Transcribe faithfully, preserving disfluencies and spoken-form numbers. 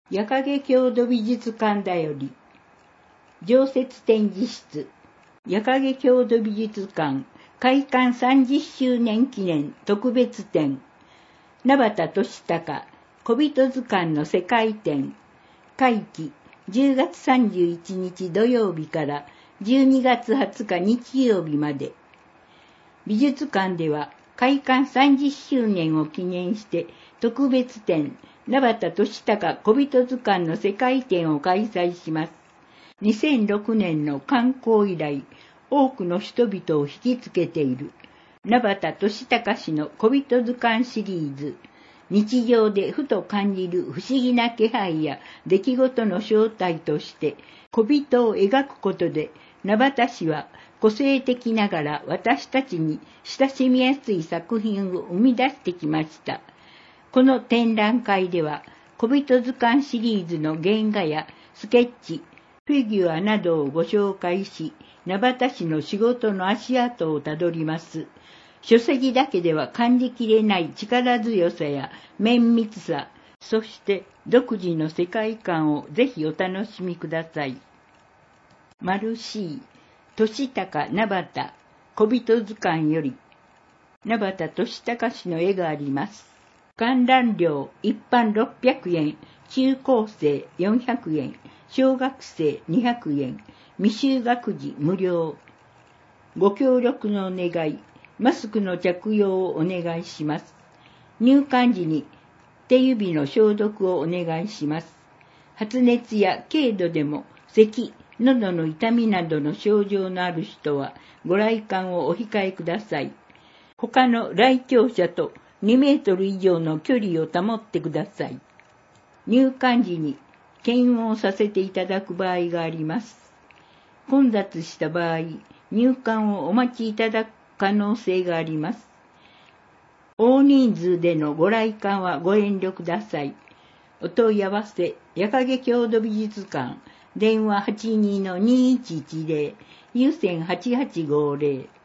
矢影郷土美術館だより、常設展示室、矢影郷土美術館開館さんじゅっしゅうねん記念特別展、名畑俊孝小人図鑑の世界展、会期じゅうがつさんじゅういちにち土曜日からじゅうにがつはつか日曜日まで。美術館では開館さんじゅっしゅうねんを記念して特別展、名畑俊孝小人図鑑の世界展を開催します。にせんろくねんの刊行以来、多くの人々を引きつけている名畑俊孝氏の小人図鑑シリーズ、日常でふと感じる不思議な気配や出来事の正体として小人を描くことで、名畑氏は個性的ながら私たちに親しみやすい作品を生み出してきました。この展覧会では、小人図鑑シリーズの原画やスケッチ、フィギュアなどをご紹介し、名畑氏の仕事の足跡をたどります。書籍だけでは感じきれない力強さや綿密さ、そして独自の世界観をぜひお楽しみください。マルシー、俊孝名畑、小人図鑑より、名畑俊孝氏の絵があります。観覧料一般ろっぴゃくえん、中高生よんひゃくえん、小学生にひゃくえん、未就学児無料。ご協力のお願い、マスクの着用をお願いします。入館時に手指の消毒をお願いします。発熱や軽度でも咳、喉の痛みなどの症状のある人はご来館をお控えください。他の来庁者とにメートル以上の距離を保ってください。入館時に検温をさせていただく場合があります。混雑した場合、入館をお待ちいただく可能性があります。大人数でのご来館はご遠慮ください。お問い合わせ、矢影郷土美術館、電話 はちにーのにいちいちぜろ、有線はちはちごぜろ。